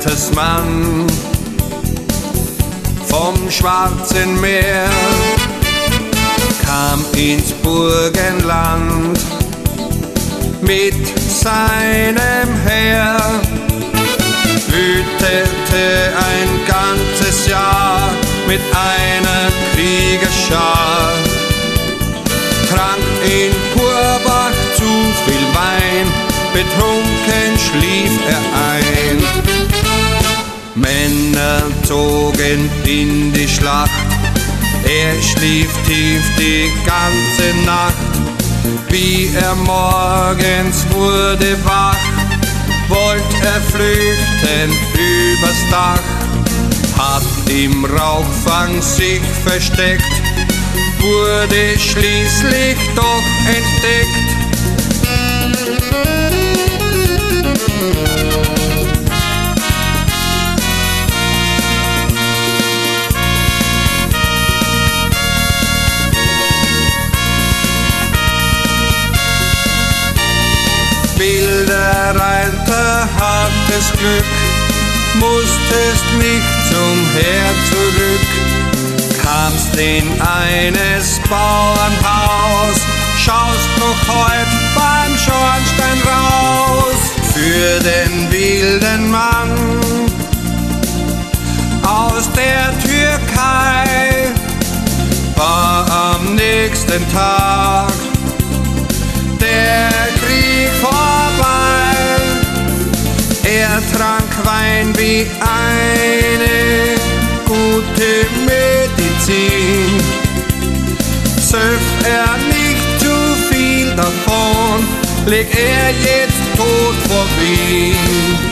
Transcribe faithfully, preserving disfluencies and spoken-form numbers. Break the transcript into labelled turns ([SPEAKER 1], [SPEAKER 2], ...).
[SPEAKER 1] Mann vom Schwarzen Meer kam ins Burgenland mit seinem Heer, wütete ein ganzes Jahr mit einer Kriegerschar, trank in Purbach zu viel Wein, betrunken schlief er ein. Männer zogen in die Schlacht, er schlief tief die ganze Nacht. Wie er morgens wurde wach, wollt er flüchten übers Dach, hat im Rauchfang sich versteckt, wurde schließlich doch entdeckt. Wilder Reiter, hartes Glück, musstest nicht zum Heer zurück, kamst in eines Bauern Haus, schaust noch heut beim Schornstein raus. Für den wilden Mann aus der Türkei war am nächsten Tag der Krieg vorbei. Er trank Wein wie eine gute Medizin, söff er nicht zu viel davon, leg er jetzt tot vor Wien.